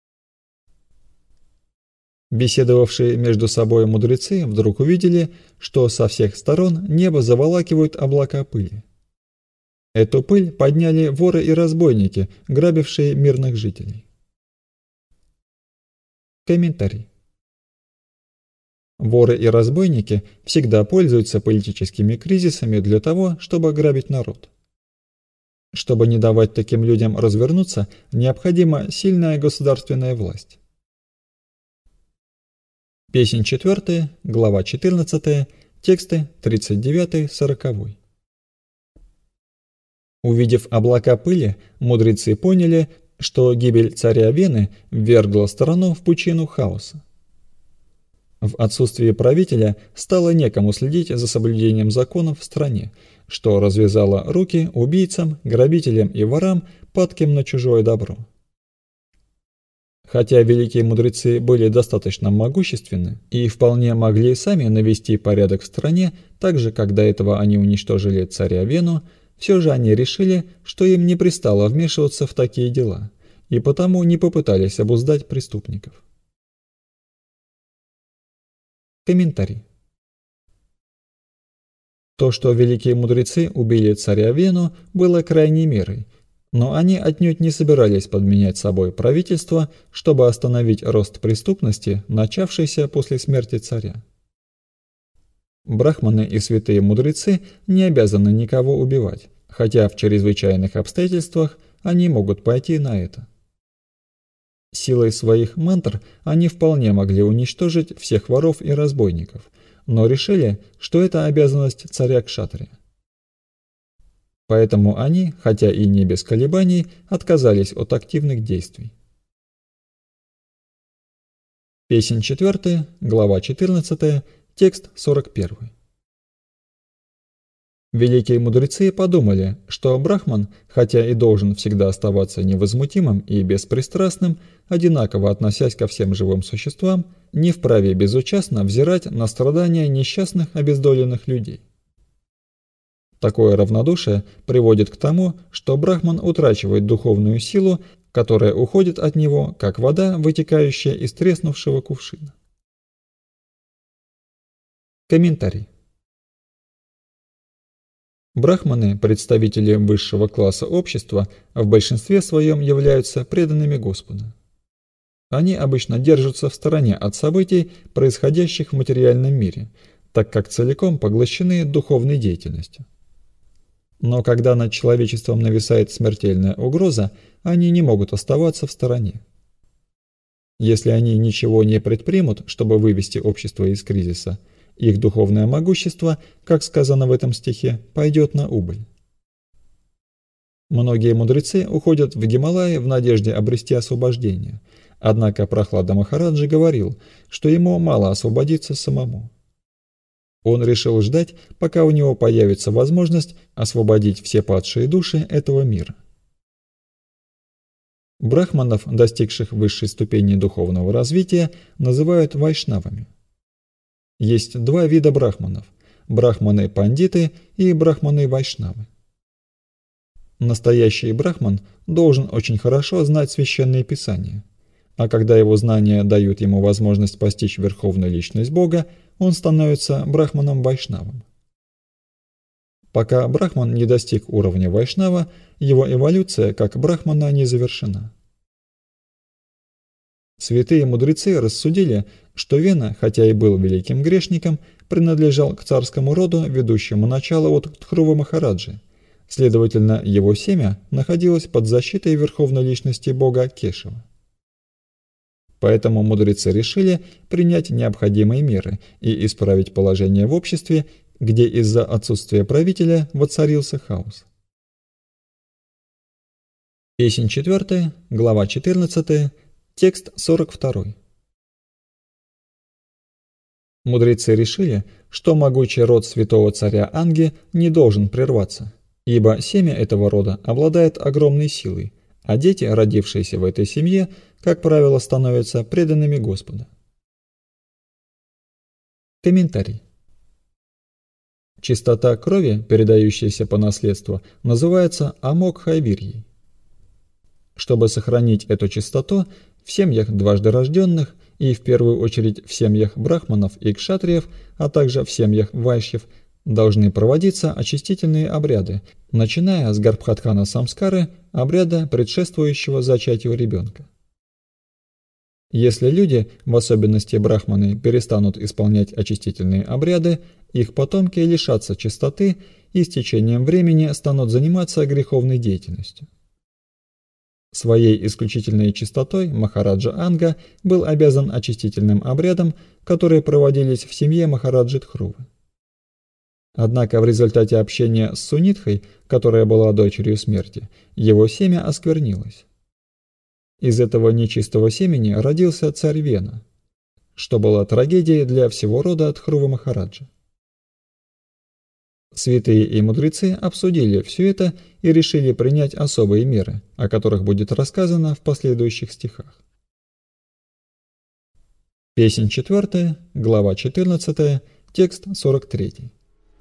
Беседовавшие между собой мудрецы вдруг увидели, что со всех сторон небо заволакивают облака пыли. Эту пыль подняли воры и разбойники, грабившие мирных жителей. Комментарий. Воры и разбойники всегда пользуются политическими кризисами для того, чтобы грабить народ. Чтобы не давать таким людям развернуться, необходима сильная государственная власть. Песнь четвертая, глава четырнадцатая, тексты тридцать девятый сороковой. Увидев облака пыли, мудрецы поняли, что гибель царя Вены ввергла страну в пучину хаоса. В отсутствие правителя стало некому следить за соблюдением законов в стране, что развязало руки убийцам, грабителям и ворам, падким на чужое добро. Хотя великие мудрецы были достаточно могущественны и вполне могли сами навести порядок в стране, так же, как до этого они уничтожили царя Вену, все же они решили, что им не пристало вмешиваться в такие дела, и потому не попытались обуздать преступников. Комментарий. То, что великие мудрецы убили царя Вену, было крайней мерой, но они отнюдь не собирались подменять собой правительство, чтобы остановить рост преступности, начавшийся после смерти царя. Брахманы и святые мудрецы не обязаны никого убивать, хотя в чрезвычайных обстоятельствах они могут пойти на это. Силой своих мантр они вполне могли уничтожить всех воров и разбойников, но решили, что это обязанность царя Кшатрия. Поэтому они, хотя и не без колебаний, отказались от активных действий. Песнь четвертая, глава четырнадцатая, текст сорок первый. Великие мудрецы подумали, что Брахман, хотя и должен всегда оставаться невозмутимым и беспристрастным, одинаково относясь ко всем живым существам, не вправе безучастно взирать на страдания несчастных обездоленных людей. Такое равнодушие приводит к тому, что Брахман утрачивает духовную силу, которая уходит от него, как вода, вытекающая из треснувшего кувшина. Комментарий. Брахманы, представители высшего класса общества, в большинстве своем являются преданными Господу. Они обычно держатся в стороне от событий, происходящих в материальном мире, так как целиком поглощены духовной деятельностью. Но когда над человечеством нависает смертельная угроза, они не могут оставаться в стороне. Если они ничего не предпримут, чтобы вывести общество из кризиса, их духовное могущество, как сказано в этом стихе, пойдет на убыль. Многие мудрецы уходят в Гималаи в надежде обрести освобождение, однако Прахлада Махараджи говорил, что ему мало освободиться самому. Он решил ждать, пока у него появится возможность освободить все падшие души этого мира. Брахманов, достигших высшей ступени духовного развития, называют вайшнавами. Есть два вида брахманов – брахманы-пандиты и брахманы-вайшнавы. Настоящий брахман должен очень хорошо знать священные писания, а когда его знания дают ему возможность постичь верховную личность Бога, он становится брахманом-вайшнавом. Пока брахман не достиг уровня вайшнава, его эволюция как брахмана не завершена. Святые мудрецы рассудили, что Вена, хотя и был великим грешником, принадлежал к царскому роду, ведущему начало от Тхрува Махараджи. Следовательно, его семя находилось под защитой верховной личности бога Кешава. Поэтому мудрецы решили принять необходимые меры и исправить положение в обществе, где из-за отсутствия правителя воцарился хаос. Песнь четвертая, глава четырнадцатая, текст сорок второй. Мудрецы решили, что могучий род святого царя Анги не должен прерваться, ибо семя этого рода обладает огромной силой, а дети, родившиеся в этой семье, как правило, становятся преданными Господу. Комментарий. Чистота крови, передающаяся по наследству, называется амокхавирьей. Чтобы сохранить эту чистоту, в семьях дважды рожденных и в первую очередь в семьях брахманов и кшатриев, а также в семьях вайшьев, должны проводиться очистительные обряды, начиная с гарбхатхана самскары, обряда, предшествующего зачатию ребенка. Если люди, в особенности брахманы, перестанут исполнять очистительные обряды, их потомки лишатся чистоты и с течением времени станут заниматься греховной деятельностью. Своей исключительной чистотой Махараджа Анга был обязан очистительным обрядам, которые проводились в семье Махараджи Дхрувы. Однако в результате общения с Сунитхой, которая была дочерью смерти, его семя осквернилось. Из этого нечистого семени родился царь Вена, что было трагедией для всего рода Дхрува Махараджа. Святые и мудрецы обсудили все это и решили принять особые меры, о которых будет рассказано в последующих стихах. Песнь четвертая, глава четырнадцатая, текст сорок третий.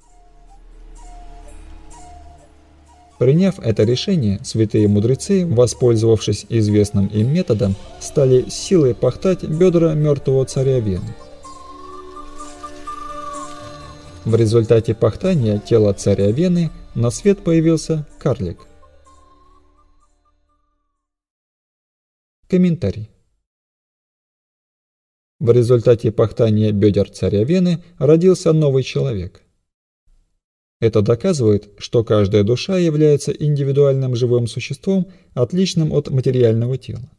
Приняв это решение, святые мудрецы, воспользовавшись известным им методом, стали силой пахтать бедра мертвого царя Вены. В результате пахтания тела царя Вены на свет появился карлик. Комментарий. В результате пахтания бедер царя Вены родился новый человек. Это доказывает, что каждая душа является индивидуальным живым существом, отличным от материального тела.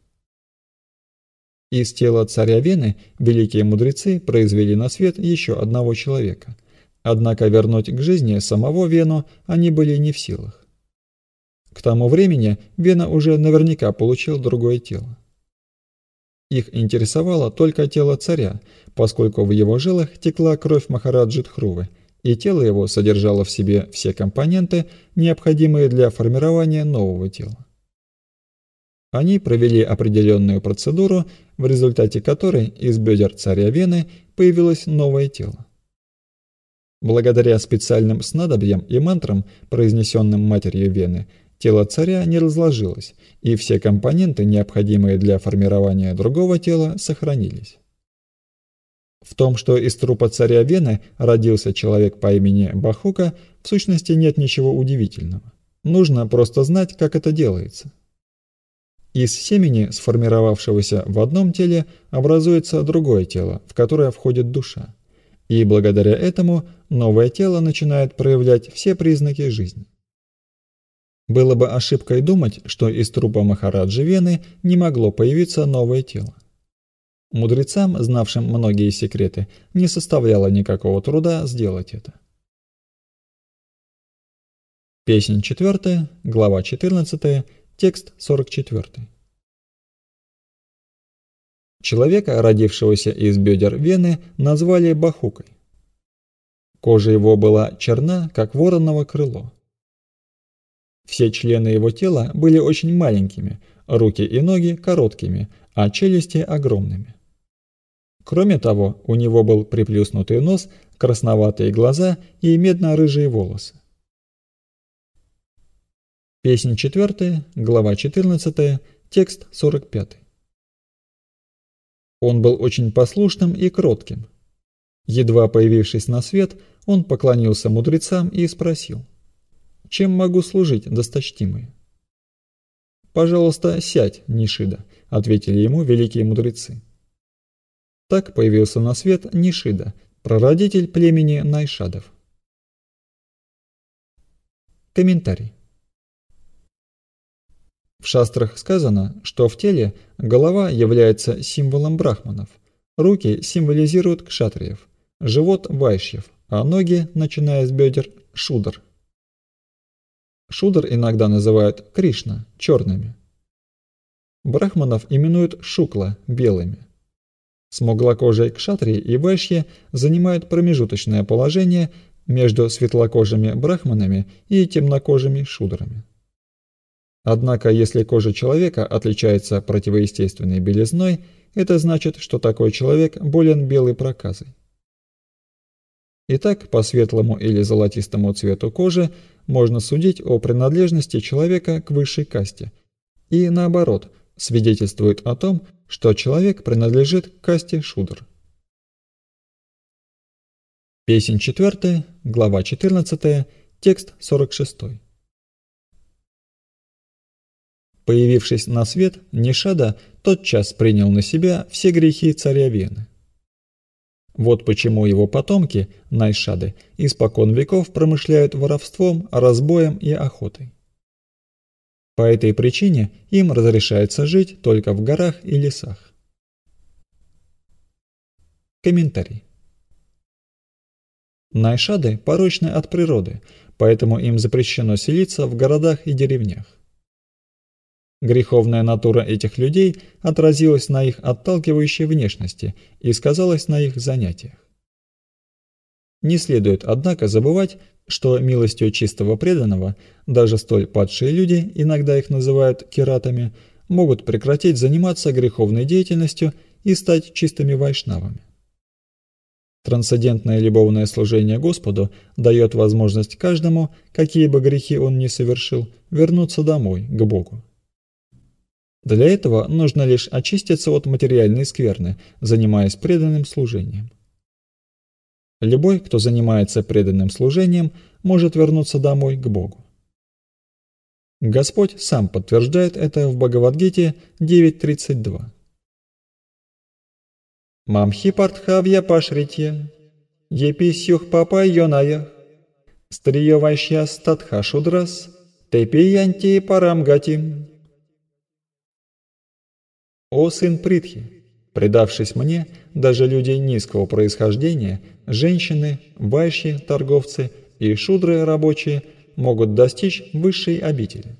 Из тела царя Вены великие мудрецы произвели на свет еще одного человека. Однако вернуть к жизни самого Вену они были не в силах. К тому времени Вена уже наверняка получил другое тело. Их интересовало только тело царя, поскольку в его жилах текла кровь Махараджи Дхрувы, и тело его содержало в себе все компоненты, необходимые для формирования нового тела. Они провели определенную процедуру, в результате которой из бедер царя Вены появилось новое тело. Благодаря специальным снадобьям и мантрам, произнесенным матерью Вены, тело царя не разложилось, и все компоненты, необходимые для формирования другого тела, сохранились. В том, что из трупа царя Вены родился человек по имени Бахука, в сущности нет ничего удивительного. Нужно просто знать, как это делается. Из семени, сформировавшегося в одном теле, образуется другое тело, в которое входит душа. И благодаря этому новое тело начинает проявлять все признаки жизни. Было бы ошибкой думать, что из трупа Махараджи Вены не могло появиться новое тело. Мудрецам, знавшим многие секреты, не составляло никакого труда сделать это. Песнь четвертая, глава четырнадцатая, текст сорок четвёртый. Человека, родившегося из бедер Вены, назвали Бахукой. Кожа его была черна, как вороново крыло. Все члены его тела были очень маленькими, руки и ноги короткими, а челюсти огромными. Кроме того, у него был приплюснутый нос, красноватые глаза и медно-рыжие волосы. Песнь четвертая, глава четырнадцатая, текст сорок пятый. Он был очень послушным и кротким. Едва появившись на свет, он поклонился мудрецам и спросил: «Чем могу служить, досточтимые?» «Пожалуйста, сядь, Нишида», — ответили ему великие мудрецы. Так появился на свет Нишида, прародитель племени Найшадов. Комментарий. В шастрах сказано, что в теле голова является символом брахманов, руки символизируют кшатриев, живот – вайшьев, а ноги, начиная с бедер – шудр. Шудр иногда называют Кришна – черными. Брахманов именуют шукла – белыми. Смуглокожие кшатрии и вайшьи занимают промежуточное положение между светлокожими брахманами и темнокожими шудрами. Однако, если кожа человека отличается противоестественной белизной, это значит, что такой человек болен белой проказой. Итак, по светлому или золотистому цвету кожи можно судить о принадлежности человека к высшей касте, и наоборот, свидетельствует о том, что человек принадлежит к касте шудр. Песнь четвертая, глава четырнадцатая, текст сорок шестой. Появившись на свет, Нишада тотчас принял на себя все грехи царя Вены. Вот почему его потомки, Найшады, испокон веков промышляют воровством, разбоем и охотой. По этой причине им разрешается жить только в горах и лесах. Комментарий. Найшады порочны от природы, поэтому им запрещено селиться в городах и деревнях. Греховная натура этих людей отразилась на их отталкивающей внешности и сказалась на их занятиях. Не следует, однако, забывать, что милостью чистого преданного даже столь падшие люди, иногда их называют киратами, могут прекратить заниматься греховной деятельностью и стать чистыми вайшнавами. Трансцендентное любовное служение Господу дает возможность каждому, какие бы грехи он ни совершил, вернуться домой, к Богу. Для этого нужно лишь очиститься от материальной скверны, занимаясь преданным служением. Любой, кто занимается преданным служением, может вернуться домой к Богу. Господь сам подтверждает это в Бхагавад-гите девять тридцать два. Мамхи партхавья пашритья, еписюх папа йонаях, стриё вайшья статха шудрас, тепиянти парамгатим. О сын Притхи, предавшись мне, даже люди низкого происхождения, женщины, вайшьи, торговцы и шудры рабочие могут достичь высшей обители.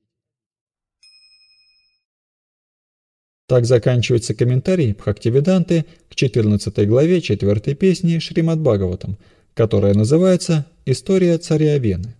Так заканчивается комментарий Бхактивиданты к четырнадцатой главе четвертой песни Шримад Бхагаватам, которая называется «История царя Вены».